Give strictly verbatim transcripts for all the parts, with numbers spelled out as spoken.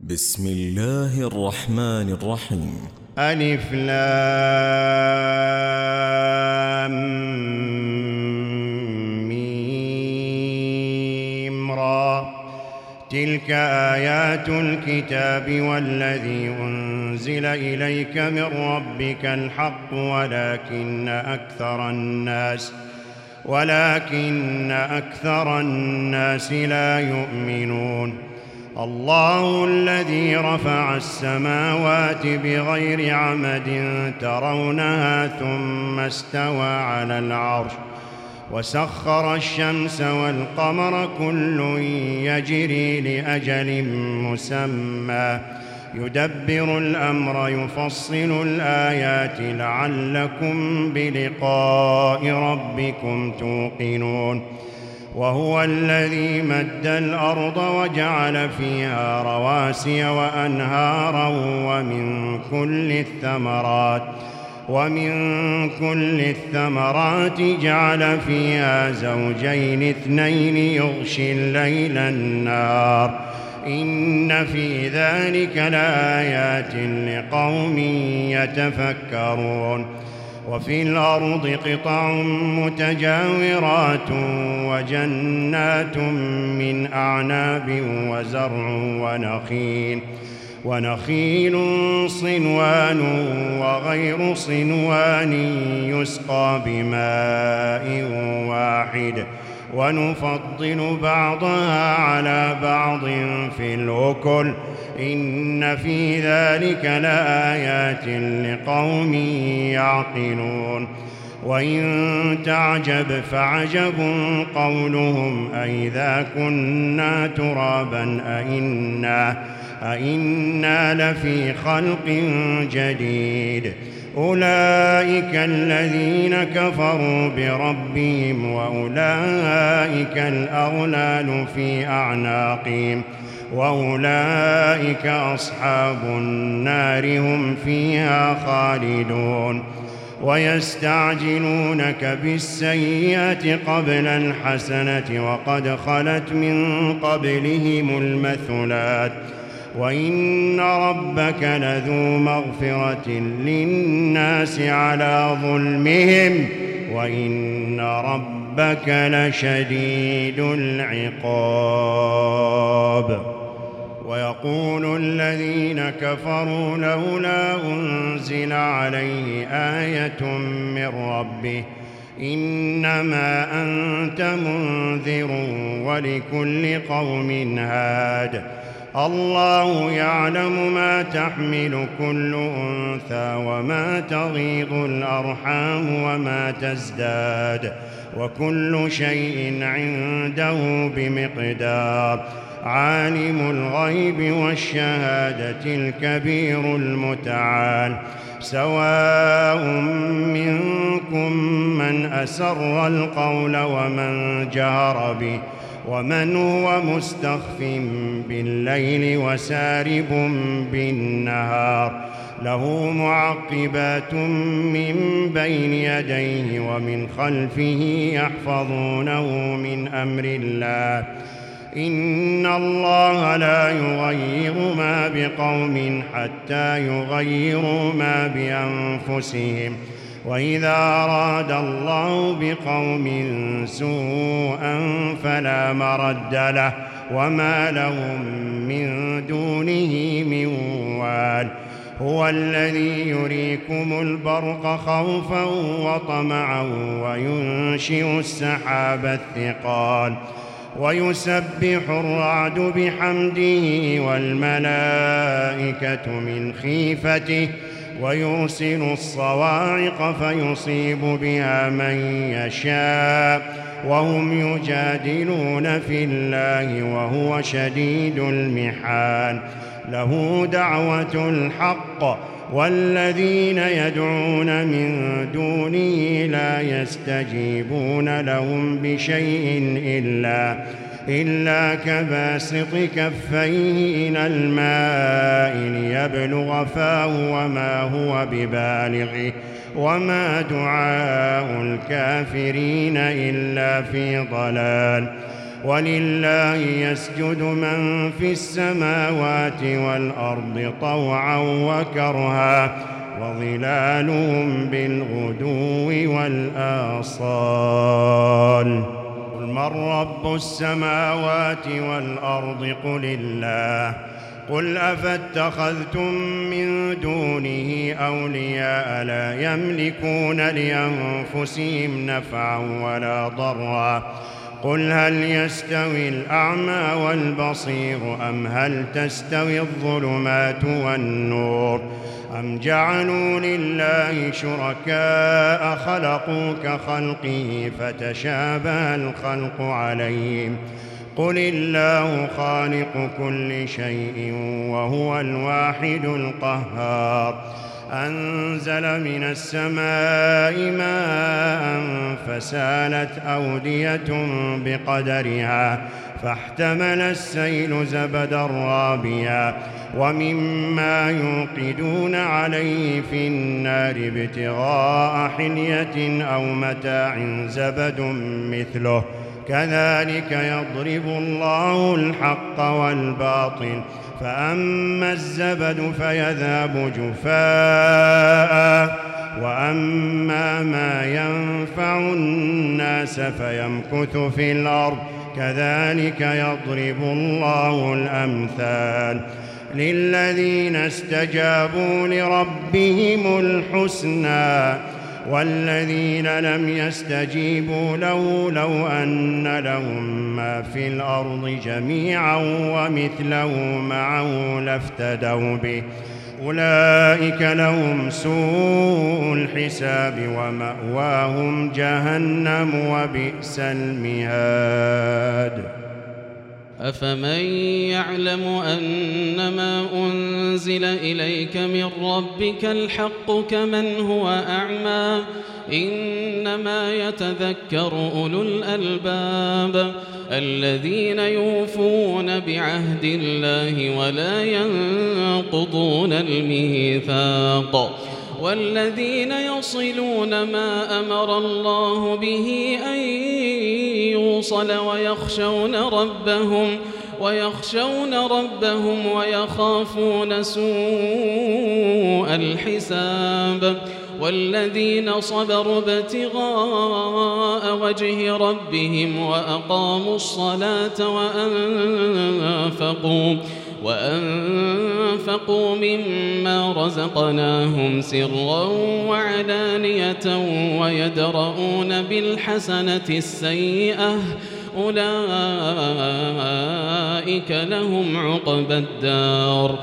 بسم الله الرحمن الرحيم. ألف لام ميم را. تلك آيات الكتاب والذي أنزل إليك من ربك الحق ولكن أكثر الناس ولكن أكثر الناس لا يؤمنون. الله الذي رفع السماوات بغير عمد ترونها ثم استوى على العرش وسخر الشمس والقمر كل يجري لأجل مسمى يدبر الأمر يفصل الآيات لعلكم بلقاء ربكم توقنون. وهو الذي مد الأرض وجعل فيها رواسي وأنهارا ومن كل الثمرات ومن كل الثمرات جعل فيها زوجين اثنين يغشي الليل النهار إن في ذلك لآيات لقوم يتفكرون. وفي الأرض قطع متجاورات وجنات من أعناب وزرع ونخيل ونخيل صنوان وغير صنوان يسقى بماء واحد ونفضل بعضها على بعض في الأكل إن في ذلك لآيات لقوم يعقلون. وإن تعجب فعجب قولهم أئذا كنا ترابا أئنا أئنا لفي خلق جديد. أولئك الذين كفروا بربهم وأولئك الأغلال في أعناقهم وأولئك أصحاب النار هم فيها خالدون. ويستعجلونك بالسيئة قبل الحسنة وقد خلت من قبلهم المثلات وإن ربك لذو مغفرة للناس على ظلمهم وإن ربك لشديد العقاب. ويقول الذين كفروا لولا أنزل عليه آية من ربه إنما أنت منذر ولكل قوم هاد. الله يعلم ما تحمل كل أنثى وما تغيض الأرحام وما تزداد وكل شيء عنده بمقدار. عالم الغيب والشهادة الكبير المتعال. سواء منكم من أسر القول ومن جهر به ومن هو مستخف بالليل وسارب بالنهار له معقبات من بين يديه ومن خلفه يحفظونه من أمر الله إن الله لا يغير ما بقوم حتى يغيروا ما بأنفسهم وإذا أراد الله بقوم سوءا فلا مرد له وما لهم من دونه من وال. هو الذي يريكم البرق خوفا وطمعا وينشئ السحاب الثقال ويسبح الرعد بحمده والملائكة من خيفته ويرسل الصواعق فيصيب بها من يشاء وهم يجادلون في الله وهو شديد المحال. له دعوة الحق والذين يدعون من دونه لا يستجيبون لهم بشيء إلا إلا كباسط كفيه إلى الماء ليبلغ فاه وما هو ببالغه وما دعاء الكافرين إلا في ضلال. ولله يسجد من في السماوات والأرض طوعا وكرها وظلالهم بالغدو والآصال قل من رب السماوات والأرض قل الله قل أفاتخذتم من دونه أولياء لا يملكون لأنفسهم نفعا ولا ضرا قل هل يستوي الأعمى والبصير أم هل تستوي الظلمات والنور أم جعلوا لله شركاء خلقوا كخلقه فتشابه الخلق عليهم قل الله خالق كل شيء وهو الواحد القهار أنزل من السماء ماء فسالت أودية بقدرها فاحتمل السيل زبدا رابيا ومما يوقدون عليه في النار ابتغاء حلية أو متاع زبد مثله كذلك يضرب الله الحق والباطل فأما الزبد فيذهب جفاء وأما ما ينفع الناس فيمكث في الأرض كذلك يضرب الله الأمثال للذين استجابوا لربهم الحسنى والذين لم يستجيبوا له لو أن لهم ما في الأرض جميعا ومثله معه لافتدوا به أولئك لهم سوء الحساب ومأواهم جهنم وبئس المهاد أفمن يعلم أنما أنزل إليك من ربك الحق كمن هو أعمى إنما يتذكر أولو الألباب الذين يوفون بعهد الله ولا ينقضون الميثاق والذين يصلون ما أمر الله به أن يوصل ويخشون ربهم ويخشون ربهم ويخافون سوء الحساب والذين صبروا ابتغاء وجه ربهم وأقاموا الصلاة وأنفقوا وأنفقوا مما رزقناهم سرا وعلانية ويدرؤون بالحسنة السيئة أولئك لهم عقبى الدار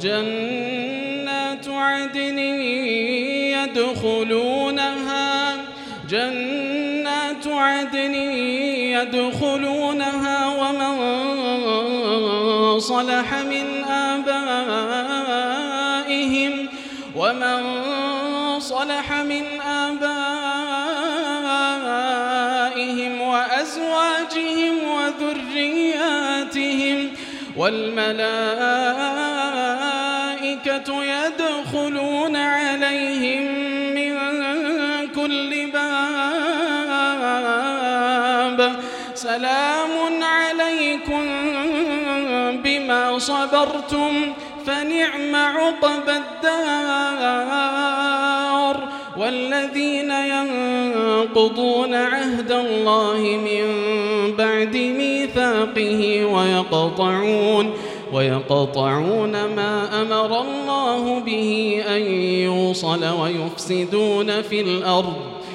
جنات عدن يدخلونها جنات عدن يدخلونها ومن صلح من آبائهم ومن صلح من آبائهم وأزواجهم وذرياتهم والملائكة يدخلون عليهم من كل باب سلام عليكم بما صبرتم فنعم عقبى الدار والذين ينقضون عهد الله من بعد ميثاقه ويقطعون ويقطعون ما أمر الله به أن يوصل ويفسدون في الأرض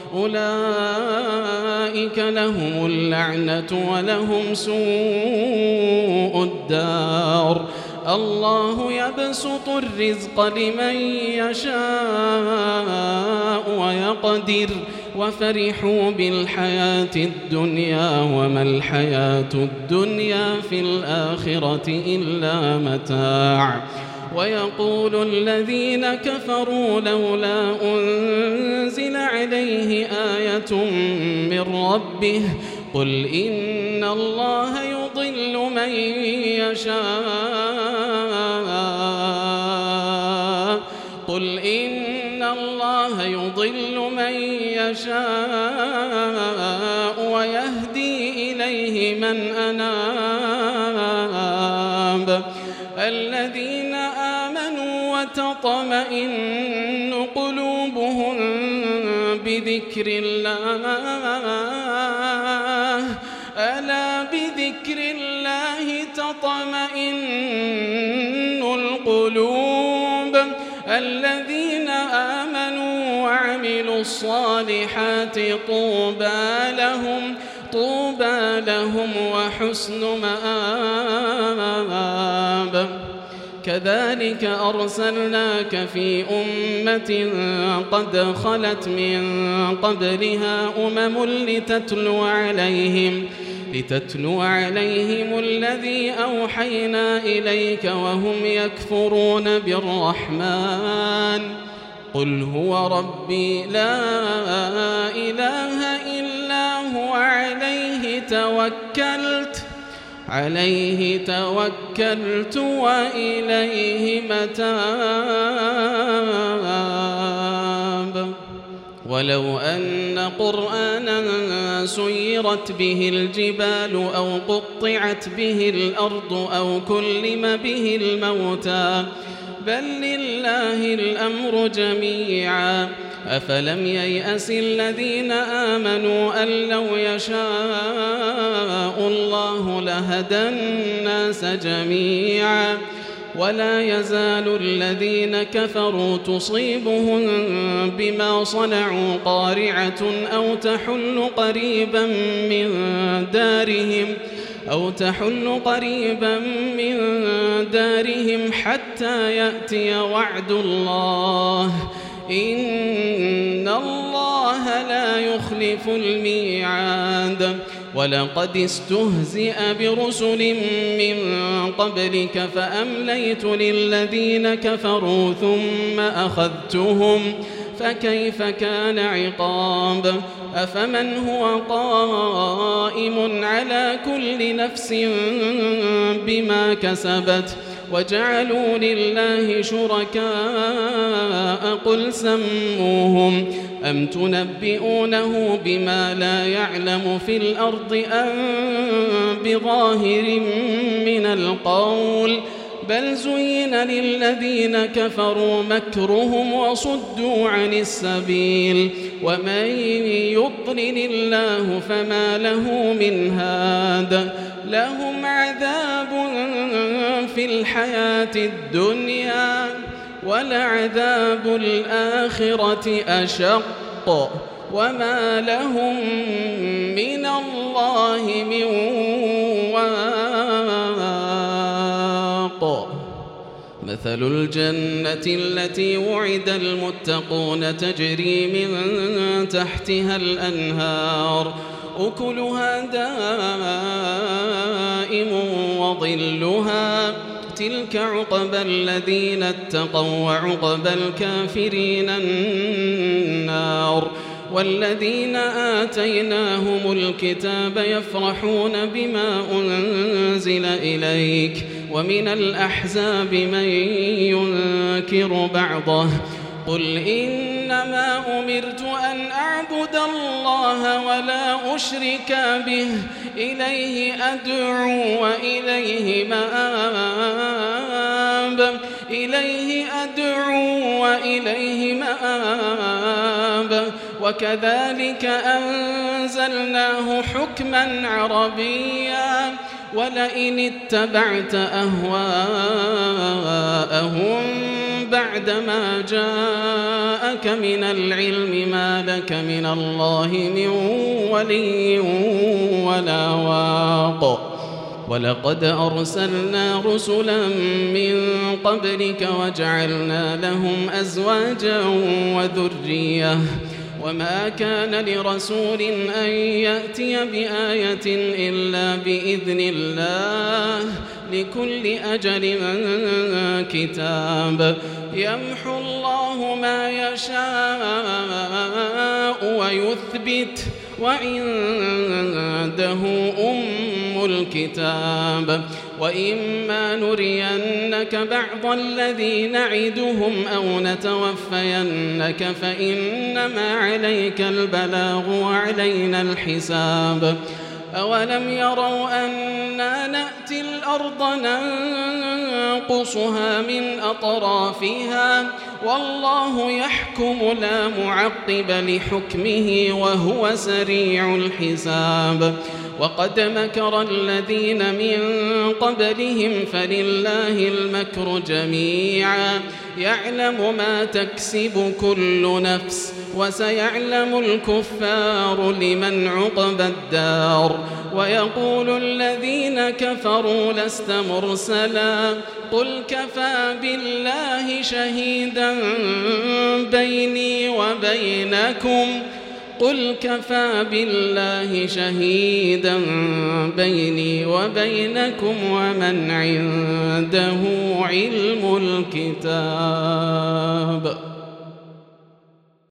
أولئك لهم اللعنة ولهم سوء الدار الله يبسط الرزق لمن يشاء ويقدر وفرحوا بالحياة الدنيا وما الحياة الدنيا في الآخرة إلا متاع ويقول الذين كفروا لولا أنزل عليه آية من ربه قل إن الله يضل من يشاء قل إن الله يضل من يشاء ويهدي إليه من أناب وتطمئن قلوبهم بذكر الله ألا بذكر الله تطمئن القلوب الذين آمنوا وعملوا الصالحات طوبى لهم طوبى لهم وحسن مآب. كذلك أرسلناك في أمة قد خلت من قبلها أمم لتتلو عليهم لتتلو عليهم الذي أوحينا إليك وهم يكفرون بالرحمن قل هو ربي لا إله إلا هو عليه توكلت عليه توكلت وإليه متاب. ولو أن قرآنا سيرت به الجبال أو قطعت به الأرض أو كلم به الموتى بل لله الأمر جميعا أفلم ييأس الذين آمنوا أن لو يشاء الله لهدى الناس جميعا ولا يزال الذين كفروا تصيبهم بما صنعوا قارعة أو تحل قريبا من دارهم أو تحل قريبا من دارهم حتى يأتي وعد الله إن الله لا يخلف الميعاد. ولقد استهزئ برسل من قبلك فأمليت للذين كفروا ثم أخذتهم فكيف كان عقاب. أفمن هو قائم على كل نفس بما كسبت وجعلوا لله شركاء قل سموهم أم تنبئونه بما لا يعلم في الأرض أم بظاهر من القول بل زين للذين كفروا مكرهم وصدوا عن السبيل ومن يضلل الله فما له من هاد لهم عذاب في الحياة الدنيا ولعذاب الآخرة أشق وما لهم من الله من واق. مثل الجنة التي وعد المتقون تجري من تحتها الأنهار أكلها دائم وظلها تلك عقبى الذين اتقوا وعقبى الكافرين النار. والذين آتيناهم الكتاب يفرحون بما أنزل إليك ومن الأحزاب من ينكر بعضه قل إنما أمرت أن أعبد الله ولا أشرك به إليه أدعو وإليه مآب إليه أدعو وإليه مآب. وكذلك أنزلناه حكما عربيا ولئن اتبعت أهواءهم بعدما جاءك من العلم ما لك من الله من ولي ولا واق. ولقد أرسلنا رسلا من قبلك وجعلنا لهم أزواجا وذرية وما كان لرسول أن يأتي بآية إلا بإذن الله لكل أجل كتاب يمحو الله ما يشاء ويثبت وعنده أم الكتاب. وإما نرينك بعض الذي نعدهم أو نتوفينك فإنما عليك البلاغ وعلينا الحساب. أولم يروا أنا نأتي الأرض ننقصها من أطرافها والله يحكم لا معقب لحكمه وهو سريع الحساب وقد مكر الذين من قبلهم فلله المكر جميعا يعلم ما تكسب كل نفس وسيعلم الكفار لمن عقبى الدار ويقول الذين كفروا لست مرسلا قل كفى بالله شهيدا بيني وبينكم قل كفى بالله شهيدا بيني وبينكم ومن عنده علم الكتاب.